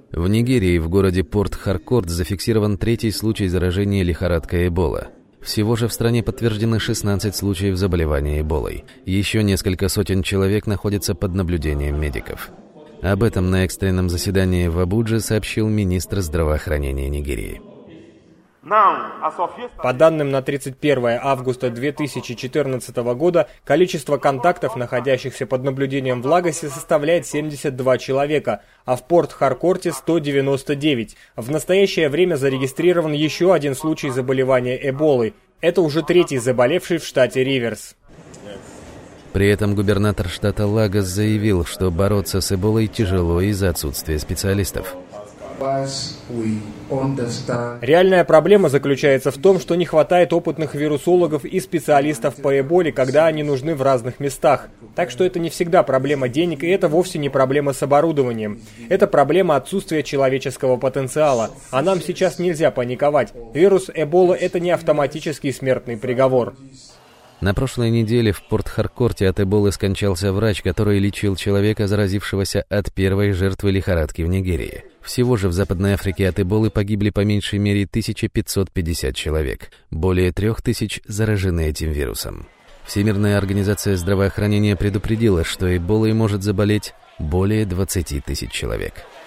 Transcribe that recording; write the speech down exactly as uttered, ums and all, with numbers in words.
В Нигерии в городе Порт-Харкорт зафиксирован третий случай заражения лихорадкой Эбола. Всего же в стране подтверждены шестнадцать случаев заболевания Эболой. Еще несколько сотен человек находятся под наблюдением медиков. Об этом на экстренном заседании в Абудже сообщил министр здравоохранения Нигерии. По данным на тридцать первое августа две тысячи четырнадцатого года, количество контактов, находящихся под наблюдением в Лагосе, составляет семьдесят два человека, а в Порт-Харкорте сто девяносто девять. В настоящее время зарегистрирован еще один случай заболевания Эболой. Это уже третий заболевший в штате Риверс. При этом губернатор штата Лагос заявил, что бороться с Эболой тяжело из-за отсутствия специалистов. Реальная проблема заключается в том, что не хватает опытных вирусологов и специалистов по Эболе, когда они нужны в разных местах. Так что это не всегда проблема денег, и это вовсе не проблема с оборудованием. Это проблема отсутствия человеческого потенциала. А нам сейчас нельзя паниковать. Вирус Эбола – это не автоматический смертный приговор. На прошлой неделе в Порт-Харкорте от Эболы скончался врач, который лечил человека, заразившегося от первой жертвы лихорадки в Нигерии. Всего же в Западной Африке от Эболы погибли по меньшей мере тысяча пятьсот пятьдесят человек. Более трех тысяч заражены этим вирусом. Всемирная организация здравоохранения предупредила, что Эболой может заболеть более двадцати тысяч человек.